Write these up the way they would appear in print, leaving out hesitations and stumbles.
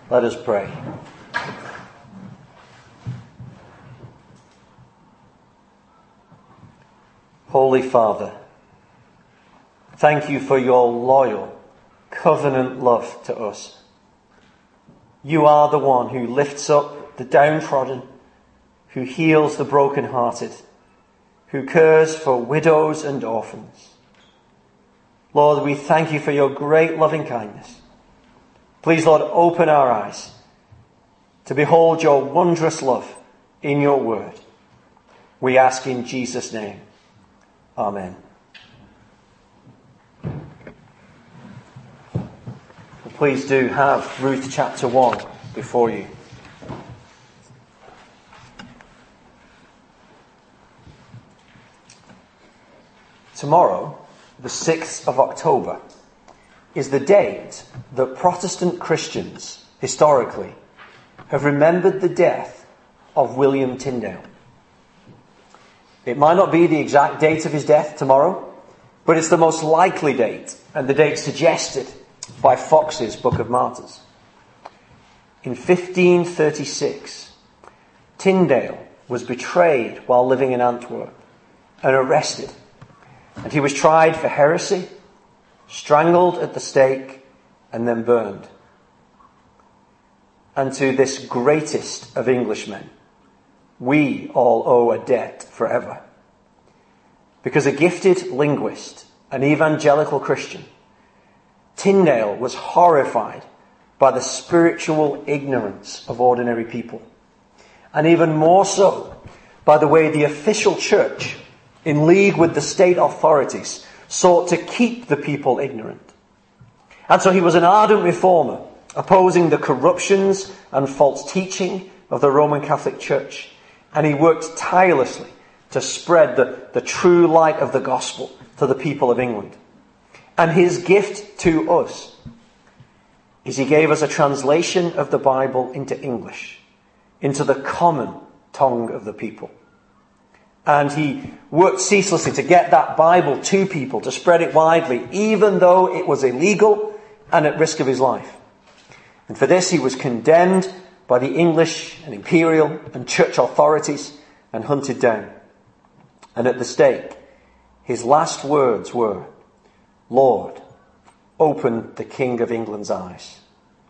Let us pray. Holy Father, thank you for your loyal, covenant love to us. You are the one who lifts up the downtrodden, who heals the brokenhearted, who cares for widows and orphans. Lord, we thank you for your great loving kindness. Please, Lord, open our eyes to behold your wondrous love in your word. We ask in Jesus' name. Amen. Please do have Ruth chapter 1 before you. Tomorrow, the 6th of October, is the date that Protestant Christians, historically, have remembered the death of William Tyndale. It might not be the exact date of his death tomorrow, but it's the most likely date, and the date suggested by Fox's Book of Martyrs. In 1536, Tyndale was betrayed while living in Antwerp and arrested, and he was tried for heresy, strangled at the stake, and then burned. And to this greatest of Englishmen, we all owe a debt forever. Because a gifted linguist, an evangelical Christian, Tyndale was horrified by the spiritual ignorance of ordinary people, and even more so by the way the official church, in league with the state authorities, sought to keep the people ignorant. And so he was an ardent reformer, opposing the corruptions and false teaching of the Roman Catholic Church, and he worked tirelessly to spread the true light of the gospel to the people of England. And his gift to us is he gave us a translation of the Bible into English, into the common tongue of the people. And he worked ceaselessly to get that Bible to people, to spread it widely, even though it was illegal and at risk of his life. And for this he was condemned by the English and imperial and church authorities and hunted down. And at the stake, his last words were, "Lord, open the King of England's eyes."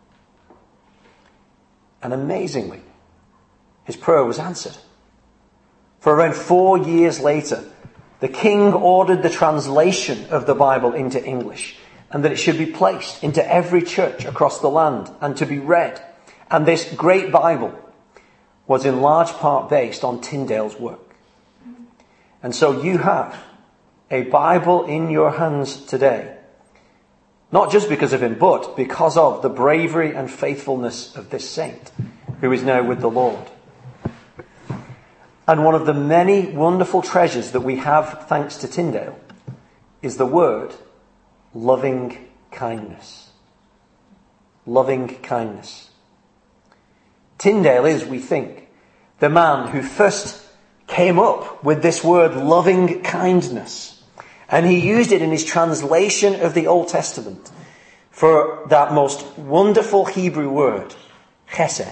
And amazingly, his prayer was answered. For around 4 years later, the king ordered the translation of the Bible into English, and that it should be placed into every church across the land and to be read. And this great Bible was in large part based on Tyndale's work. And so you have a Bible in your hands today, not just because of him, but because of the bravery and faithfulness of this saint, who is now with the Lord. And one of the many wonderful treasures that we have, thanks to Tyndale, is the word loving kindness. Loving kindness. Tyndale is, we think, the man who first came up with this word loving kindness. And he used it in his translation of the Old Testament for that most wonderful Hebrew word, chesed.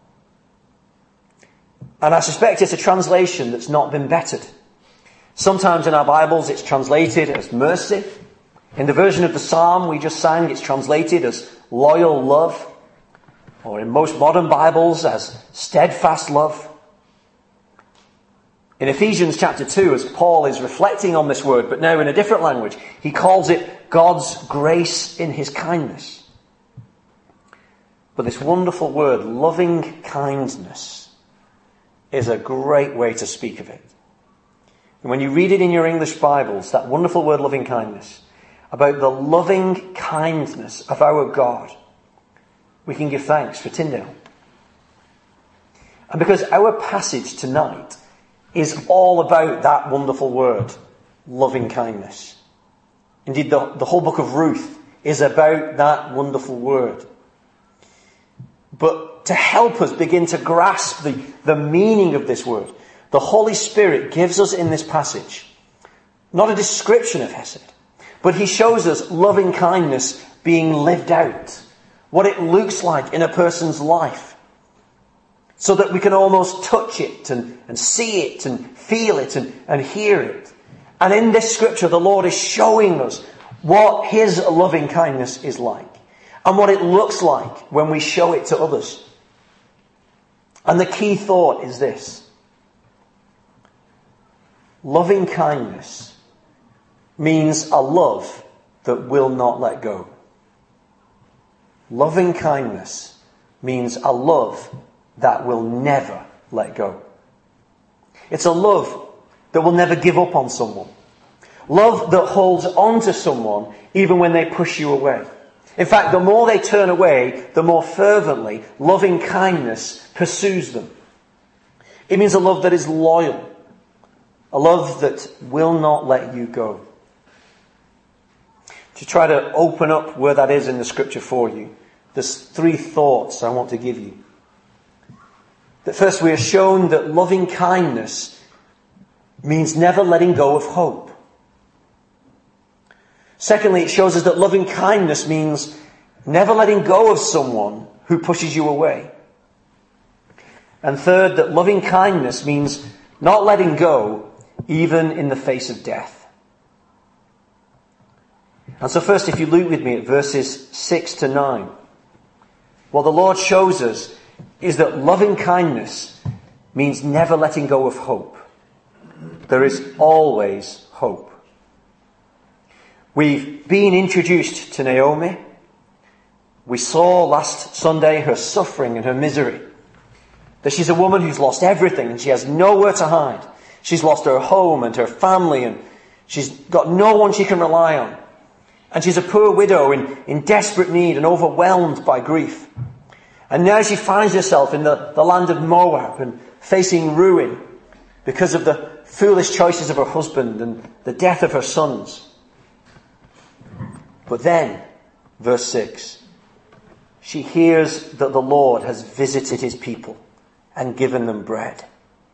And I suspect it's a translation that's not been bettered. Sometimes in our Bibles it's translated as mercy. In the version of the Psalm we just sang, it's translated as loyal love. Or in most modern Bibles as steadfast love. In Ephesians chapter 2, as Paul is reflecting on this word, but now in a different language, he calls it God's grace in his kindness. But this wonderful word, loving kindness, is a great way to speak of it. And when you read it in your English Bibles, that wonderful word loving kindness, about the loving kindness of our God, we can give thanks for Tyndale. And because our passage tonight is all about that wonderful word, loving kindness. Indeed, the whole book of Ruth is about that wonderful word. But to help us begin to grasp the meaning of this word, the Holy Spirit gives us in this passage not a description of Hesed, but he shows us loving kindness being lived out, what it looks like in a person's life, so that we can almost touch it and see it and feel it and hear it. And in this scripture, the Lord is showing us what his loving kindness is like and what it looks like when we show it to others. And the key thought is this: loving kindness means a love that will not let go. Loving kindness means a love that will never let go. It's a love that will never give up on someone. Love that holds on to someone even when they push you away. In fact, the more they turn away, the more fervently loving kindness pursues them. It means a love that is loyal. A love that will not let you go. To try to open up where that is in the scripture for you, there's 3 thoughts I want to give you. That first, we are shown that loving kindness means never letting go of hope. Secondly, it shows us that loving kindness means never letting go of someone who pushes you away. And third, that loving kindness means not letting go even in the face of death. And so first, if you look with me at verses 6 to 9, what the Lord shows us is that loving kindness means never letting go of hope. There is always hope. We've been introduced to Naomi. We saw last Sunday her suffering and her misery. That she's a woman who's lost everything and she has nowhere to hide. She's lost her home and her family and she's got no one she can rely on. And she's a poor widow in desperate need and overwhelmed by grief. And now she finds herself in the land of Moab and facing ruin because of the foolish choices of her husband and the death of her sons. But then, verse 6, she hears that the Lord has visited his people and given them bread.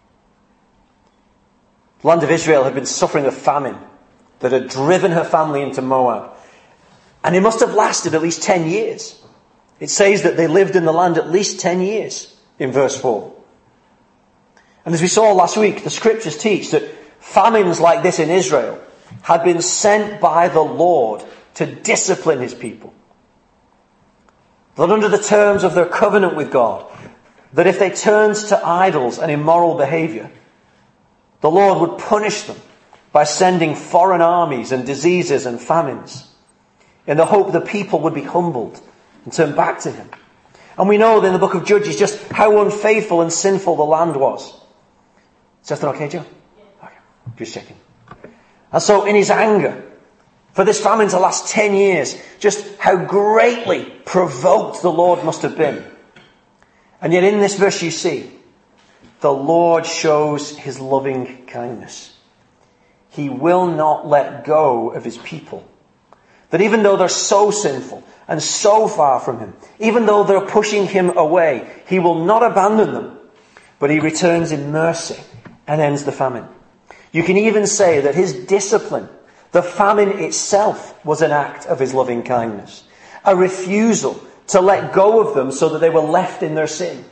The land of Israel had been suffering a famine that had driven her family into Moab. And it must have lasted at least 10 years. It says that they lived in the land at least 10 years in verse 4. And as we saw last week, the scriptures teach that famines like this in Israel had been sent by the Lord to discipline his people. That under the terms of their covenant with God, that if they turned to idols and immoral behavior, the Lord would punish them by sending foreign armies and diseases and famines, in the hope the people would be humbled and turn back to him. And we know in the book of Judges just how unfaithful and sinful the land was. Is that okay, Joe? Okay, just checking. And so in his anger, for this famine to last 10 years, just how greatly provoked the Lord must have been. And yet in this verse you see, the Lord shows his loving kindness. He will not let go of his people. That even though they're so sinful and so far from him, even though they're pushing him away, he will not abandon them, but he returns in mercy and ends the famine. You can even say that his discipline, the famine itself, was an act of his loving kindness. A refusal to let go of them so that they were left in their sin.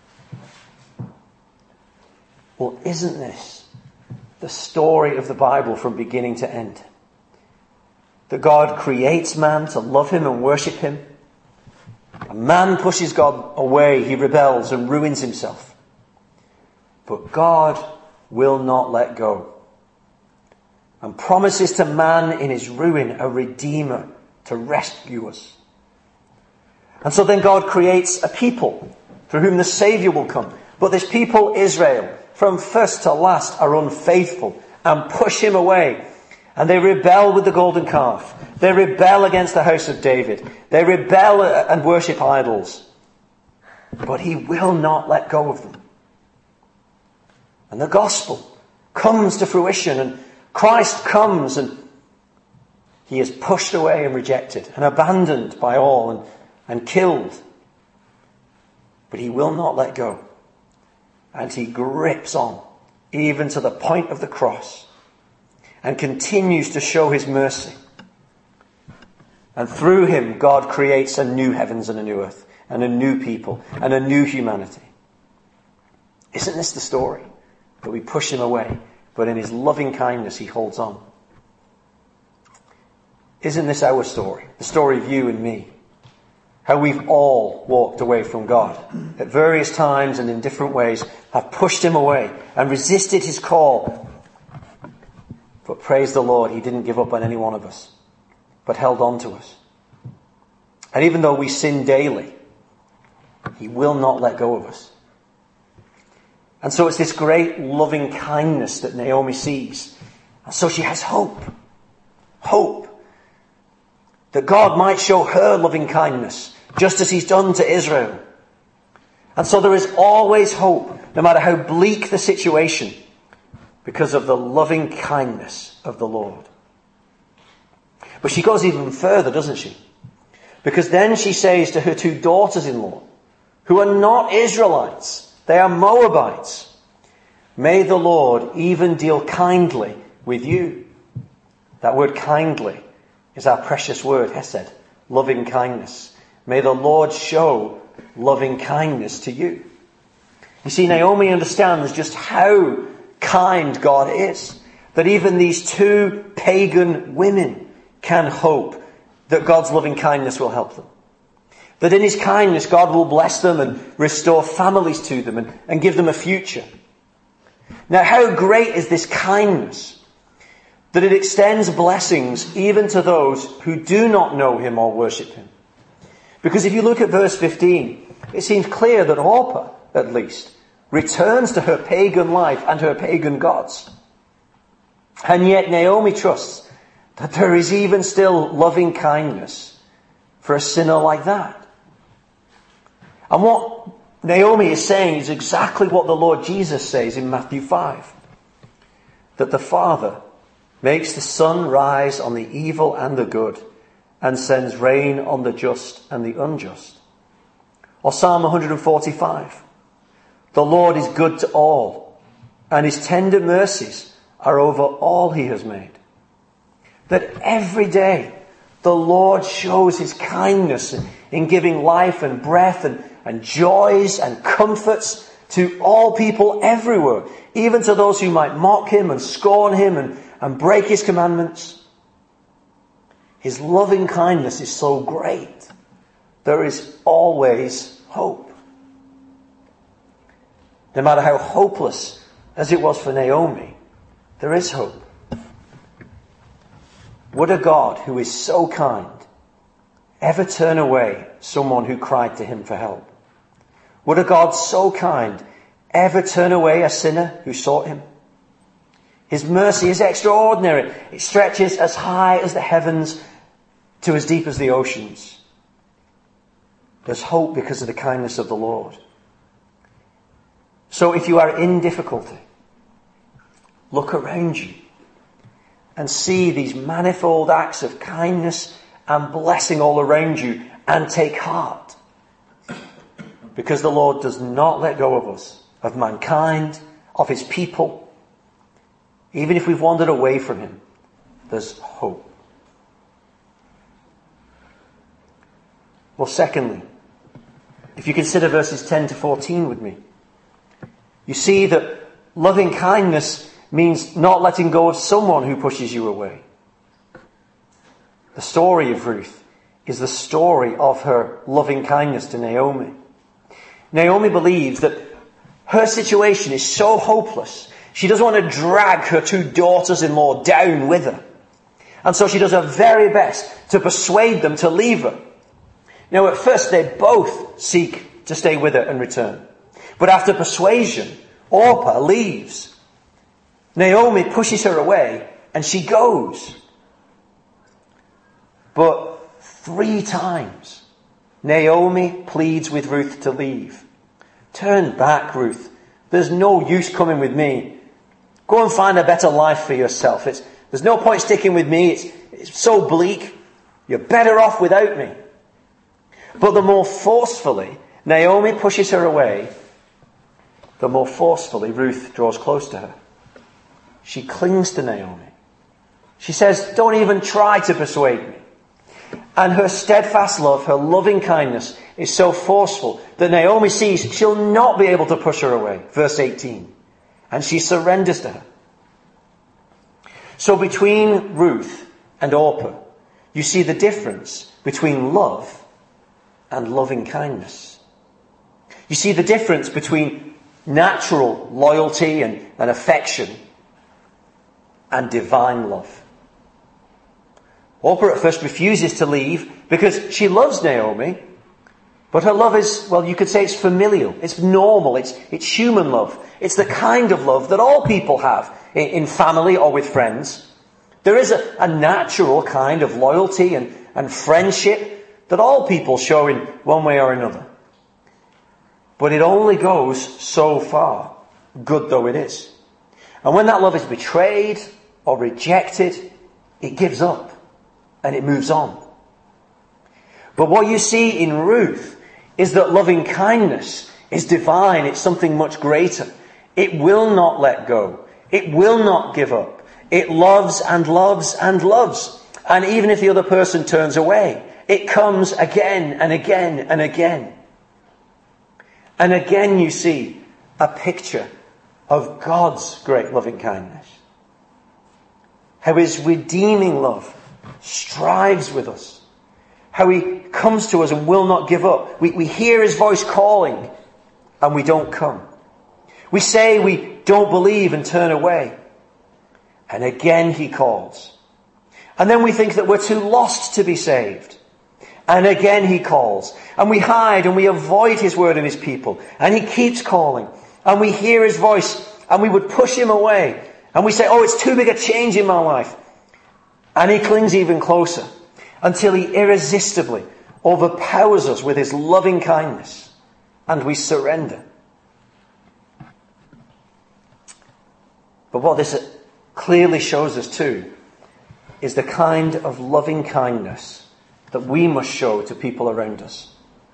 Well, isn't this the story of the Bible from beginning to end? That God creates man to love him and worship him. A man pushes God away, he rebels and ruins himself. But God will not let go. And promises to man in his ruin a redeemer to rescue us. And so then God creates a people through whom the Saviour will come. But this people, Israel, from first to last are unfaithful and push him away. And they rebel with the golden calf. They rebel against the house of David. They rebel and worship idols. But he will not let go of them. And the gospel comes to fruition, and Christ comes, and he is pushed away and rejected and abandoned by all and killed. But he will not let go. And he grips on, even to the point of the cross, and continues to show his mercy. And through him, God creates a new heavens and a new earth, and a new people, and a new humanity. Isn't this the story? That we push him away, but in his loving kindness, he holds on. Isn't this our story? The story of you and me. How we've all walked away from God at various times and in different ways, have pushed him away and resisted his call. But praise the Lord, he didn't give up on any one of us, but held on to us. And even though we sin daily, he will not let go of us. And so it's this great loving kindness that Naomi sees. And so she has hope. Hope. That God might show her loving kindness, just as he's done to Israel. And so there is always hope, no matter how bleak the situation, because of the loving kindness of the Lord. But she goes even further, doesn't she? Because then she says to her two daughters-in-law, who are not Israelites, they are Moabites, may the Lord even deal kindly with you. That word kindly is our precious word, hesed, loving kindness. May the Lord show loving kindness to you. You see, Naomi understands just how kind God is, that even these two pagan women can hope that God's loving kindness will help them. That in his kindness, God will bless them and restore families to them and give them a future. Now, how great is this kindness? That it extends blessings even to those who do not know him or worship him. Because if you look at verse 15, it seems clear that Orpah, at least, returns to her pagan life and her pagan gods. And yet Naomi trusts that there is even still loving kindness for a sinner like that. And what Naomi is saying is exactly what the Lord Jesus says in Matthew 5. That the Father makes the sun rise on the evil and the good, and sends rain on the just and the unjust. Or Psalm 145. The Lord is good to all, and his tender mercies are over all he has made. That every day the Lord shows his kindness in giving life and breath and joys and comforts to all people everywhere, even to those who might mock him and scorn him and break his commandments. His loving kindness is so great. There is always hope. No matter how hopeless as it was for Naomi, there is hope. Would a God who is so kind ever turn away someone who cried to him for help? Would a God so kind ever turn away a sinner who sought him? His mercy is extraordinary. It stretches as high as the heavens to as deep as the oceans. There's hope because of the kindness of the Lord. So if you are in difficulty, look around you and see these manifold acts of kindness and blessing all around you, and take heart. Because the Lord does not let go of us, of mankind, of his people. Even if we've wandered away from him, there's hope. Well, secondly, if you consider verses 10 to 14 with me, you see that loving kindness means not letting go of someone who pushes you away. The story of Ruth is the story of her loving kindness to Naomi. Naomi believes that her situation is so hopeless, she doesn't want to drag her two daughters-in-law down with her. And so she does her very best to persuade them to leave her. Now, at first, they both seek to stay with her and return. But after persuasion, Orpah leaves. Naomi pushes her away, and she goes. But 3 times, Naomi pleads with Ruth to leave. Turn back, Ruth. There's no use coming with me. Go and find a better life for yourself. There's no point sticking with me. It's so bleak. You're better off without me. But the more forcefully Naomi pushes her away, the more forcefully Ruth draws close to her. She clings to Naomi. She says, don't even try to persuade me. And her steadfast love, her loving kindness, is so forceful that Naomi sees she'll not be able to push her away. Verse 18. And she surrenders to her. So between Ruth and Orpah, you see the difference between love and loving kindness. You see the difference between natural loyalty and affection and divine love. Orpah at first refuses to leave because she loves Naomi, but her love is, well, you could say it's familial, it's normal, it's human love. It's the kind of love that all people have in family or with friends. There is a natural kind of loyalty and friendship that all people show in one way or another. But it only goes so far, good though it is. And when that love is betrayed or rejected, it gives up and it moves on. But what you see in Ruth is that loving kindness is divine. It's something much greater. It will not let go. It will not give up. It loves and loves and loves. And even if the other person turns away, it comes again and again and again. And again you see a picture of God's great loving kindness. How his redeeming love strives with us. How he comes to us and will not give up. We hear his voice calling and we don't come. We say we don't believe and turn away. And again he calls. And then we think that we're too lost to be saved. And again he calls. And we hide and we avoid his word and his people. And he keeps calling. And we hear his voice and we would push him away. And we say, oh, it's too big a change in my life. And he clings even closer until he irresistibly overpowers us with his loving kindness. And we surrender. But what this clearly shows us too is the kind of loving kindness that we must show to people around us.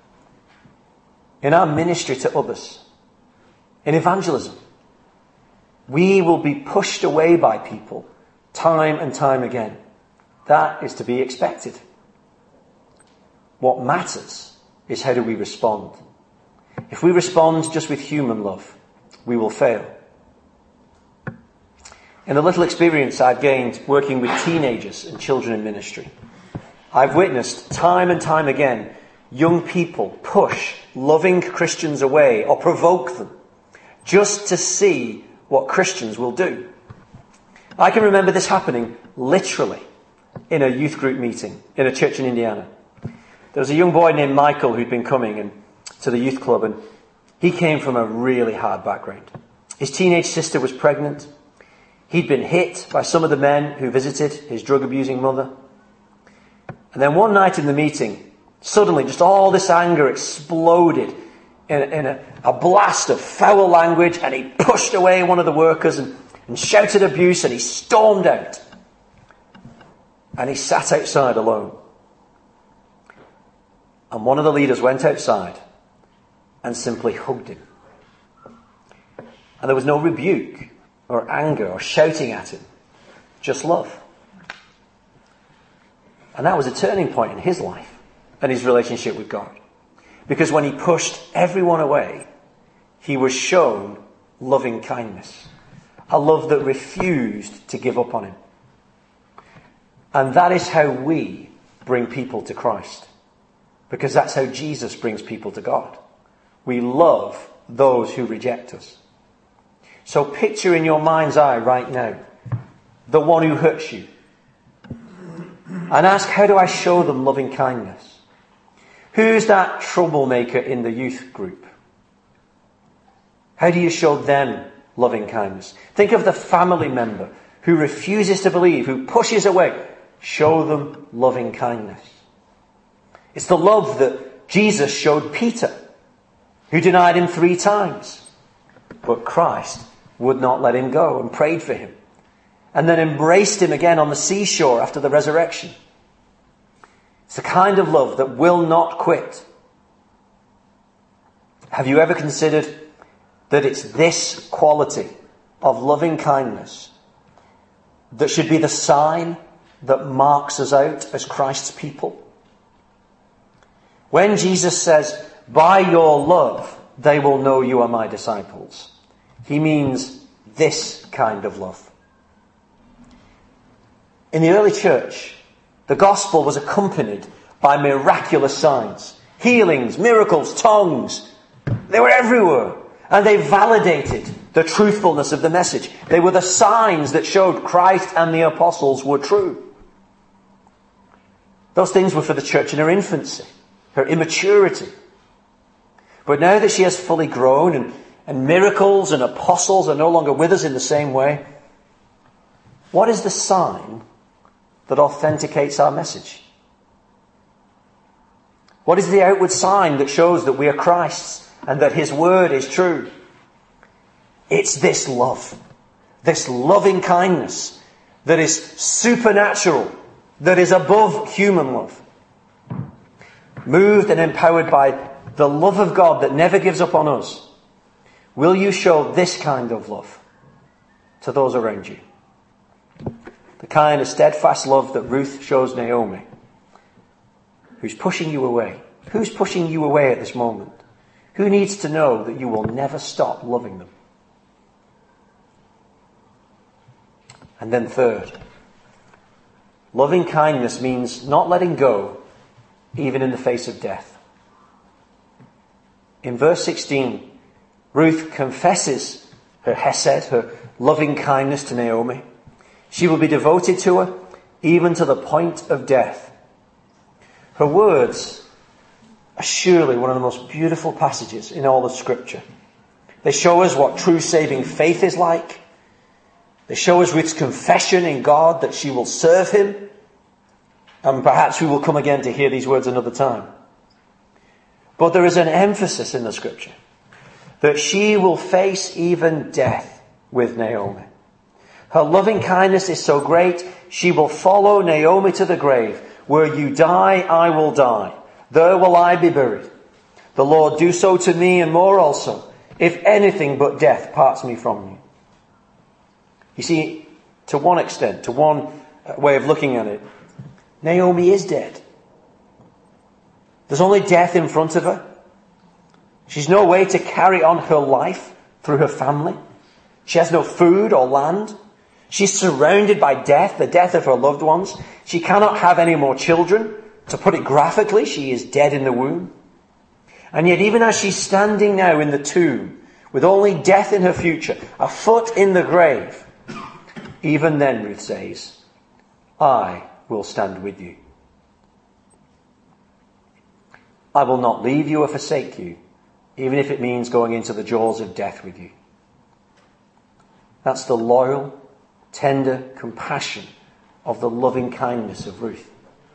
In our ministry to others, in evangelism, we will be pushed away by people time and time again. That is to be expected. What matters is how do we respond. If we respond just with human love, we will fail. In the little experience I've gained working with teenagers and children in ministry, I've witnessed time and time again young people push loving Christians away or provoke them just to see what Christians will do. I can remember this happening literally in a youth group meeting in a church in Indiana. There was a young boy named Michael who'd been coming to the youth club, and he came from a really hard background. His teenage sister was pregnant. He'd been hit by some of the men who visited his drug-abusing mother. And then one night in the meeting, suddenly just all this anger exploded in a blast of foul language, and he pushed away one of the workers and shouted abuse, and he stormed out. And he sat outside alone. And one of the leaders went outside and simply hugged him. And there was no rebuke or anger or shouting at him, just love. And that was a turning point in his life and his relationship with God. Because when he pushed everyone away, he was shown loving kindness. A love that refused to give up on him. And that is how we bring people to Christ. Because that's how Jesus brings people to God. We love those who reject us. So picture in your mind's eye right now the one who hurts you. And ask, how do I show them loving kindness? Who's that troublemaker in the youth group? How do you show them loving kindness? Think of the family member who refuses to believe, who pushes away. Show them loving kindness. It's the love that Jesus showed Peter, who denied him 3 times. But Christ would not let him go and prayed for him. And then embraced him again on the seashore after the resurrection. It's the kind of love that will not quit. Have you ever considered that it's this quality of loving kindness that should be the sign that marks us out as Christ's people? When Jesus says, by your love, they will know you are my disciples, he means this kind of love. In the early church, the gospel was accompanied by miraculous signs, healings, miracles, tongues. They were everywhere. And they validated the truthfulness of the message. They were the signs that showed Christ and the apostles were true. Those things were for the church in her infancy, her immaturity. But now that she has fully grown and miracles and apostles are no longer with us in the same way, what is the sign that authenticates our message? What is the outward sign that shows that we are Christ's and that his word is true? It's this love, this loving kindness that is supernatural, that is above human love. Moved and empowered by the love of God that never gives up on us, will you show this kind of love to those around you? The kind of steadfast love that Ruth shows Naomi, who's pushing you away. Who's pushing you away at this moment? Who needs to know that you will never stop loving them? And then third, loving kindness means not letting go even in the face of death. In verse 16, Ruth confesses her hesed, her loving kindness to Naomi. She will be devoted to her even to the point of death. Her words are surely one of the most beautiful passages in all of Scripture. They show us what true saving faith is like. They show us Ruth's confession in God that she will serve him. And perhaps we will come again to hear these words another time. But there is an emphasis in the Scripture that she will face even death with Naomi. Her loving kindness is so great, she will follow Naomi to the grave. Where you die, I will die. There will I be buried. The Lord do so to me and more also, if anything but death parts me from you. You see, to one extent, to one way of looking at it, Naomi is dead. There's only death in front of her. She's no way to carry on her life through her family. She has no food or land. She's surrounded by death, the death of her loved ones. She cannot have any more children. To put it graphically, she is dead in the womb. And yet even as she's standing now in the tomb, with only death in her future, a foot in the grave, even then, Ruth says, I will stand with you. I will not leave you or forsake you, even if it means going into the jaws of death with you. That's the loyal, tender compassion of the loving kindness of Ruth.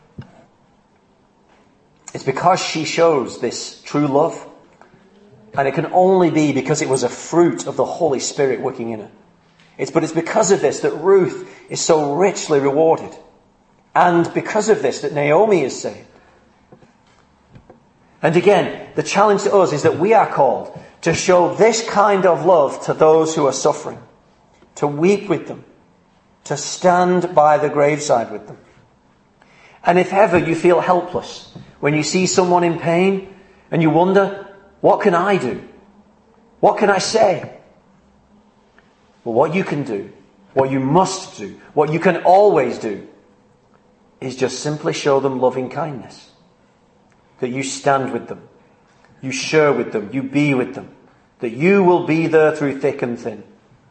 It's because she shows this true love, and it can only be because it was a fruit of the Holy Spirit working in her. But it's because of this that Ruth is so richly rewarded. And because of this that Naomi is saved. And again, the challenge to us is that we are called to show this kind of love to those who are suffering. To weep with them. To stand by the graveside with them. And if ever you feel helpless when you see someone in pain and you wonder, what can I do? What can I say? Well, what you can do, what you must do, what you can always do, is just simply show them loving kindness. That you stand with them, you share with them, you be with them, that you will be there through thick and thin.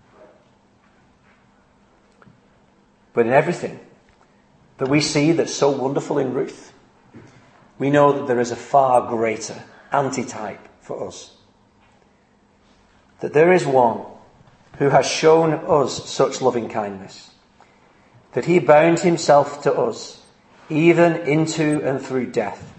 But in everything that we see that's so wonderful in Ruth, we know that there is a far greater antitype for us. That there is one who has shown us such loving kindness, that he bound himself to us, even into and through death.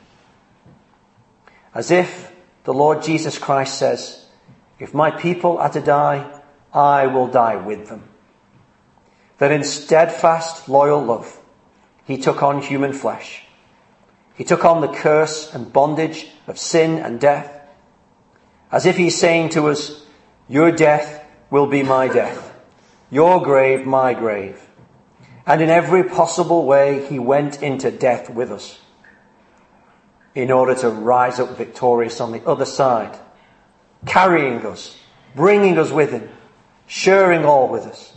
As if the Lord Jesus Christ says, if my people are to die, I will die with them. That in steadfast, loyal love, he took on human flesh. He took on the curse and bondage of sin and death. As if he's saying to us, your death will be my death. Your grave, my grave. And in every possible way, he went into death with us. in order to rise up victorious on the other side, carrying us, bringing us with him, sharing all with us.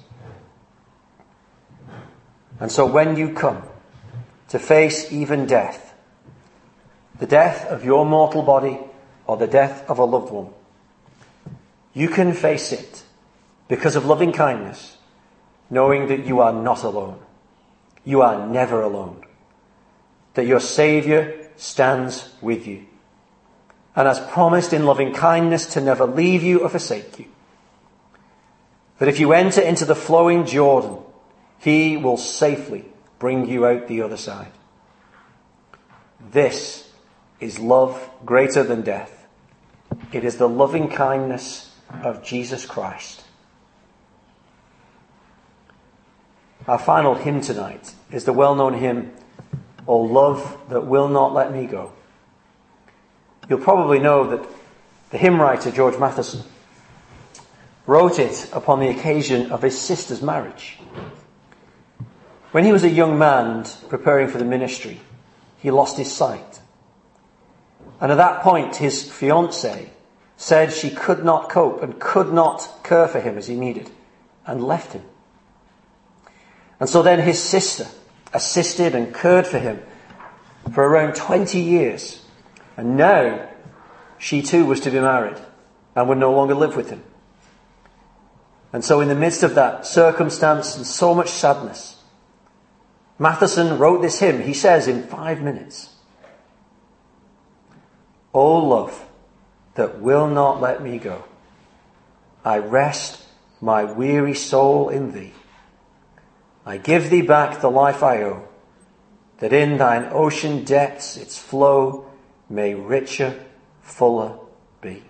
And so when you come to face even death, the death of your mortal body or the death of a loved one, you can face it because of loving kindness, knowing that you are not alone. You are never alone. That your Saviour stands with you and has promised in loving kindness to never leave you or forsake you. That if you enter into the flowing Jordan, he will safely bring you out the other side. This is love greater than death. It is the loving kindness of Jesus Christ. Our final hymn tonight is the well-known hymn, O Love That Will Not Let Me Go. You'll probably know that the hymn writer George Matheson wrote it upon the occasion of his sister's marriage. When he was a young man and preparing for the ministry, he lost his sight. And at that point, his fiancée said she could not cope and could not care for him as he needed, and left him. And so then his sister assisted and cared for him for around 20 years. And now she too was to be married and would no longer live with him. And so in the midst of that circumstance and so much sadness, Matheson wrote this hymn. He says in 5 minutes, O love that will not let me go, I rest my weary soul in thee. I give thee back the life I owe, that in thine ocean depths its flow may richer, fuller be.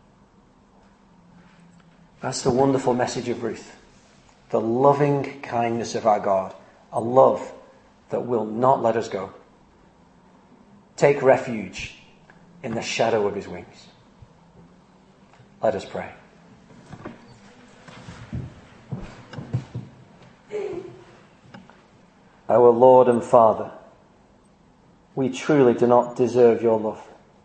That's the wonderful message of Ruth. The loving kindness of our God. A love that will not let us go. Take refuge in the shadow of his wings. Let us pray. Our Lord and Father, we truly do not deserve your love.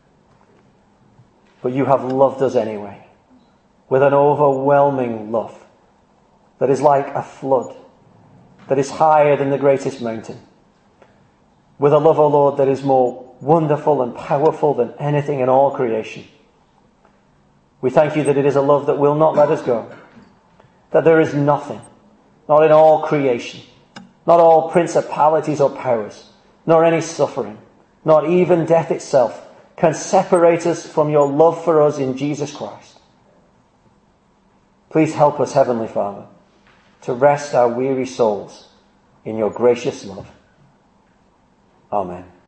But you have loved us anyway, with an overwhelming love that is like a flood, that is higher than the greatest mountain. With a love, O Lord, that is more wonderful and powerful than anything in all creation. We thank you that it is a love that will not let us go. That there is nothing, not in all creation, not all principalities or powers, nor any suffering, not even death itself, can separate us from your love for us in Jesus Christ. Please help us, Heavenly Father, to rest our weary souls in your gracious love. Amen.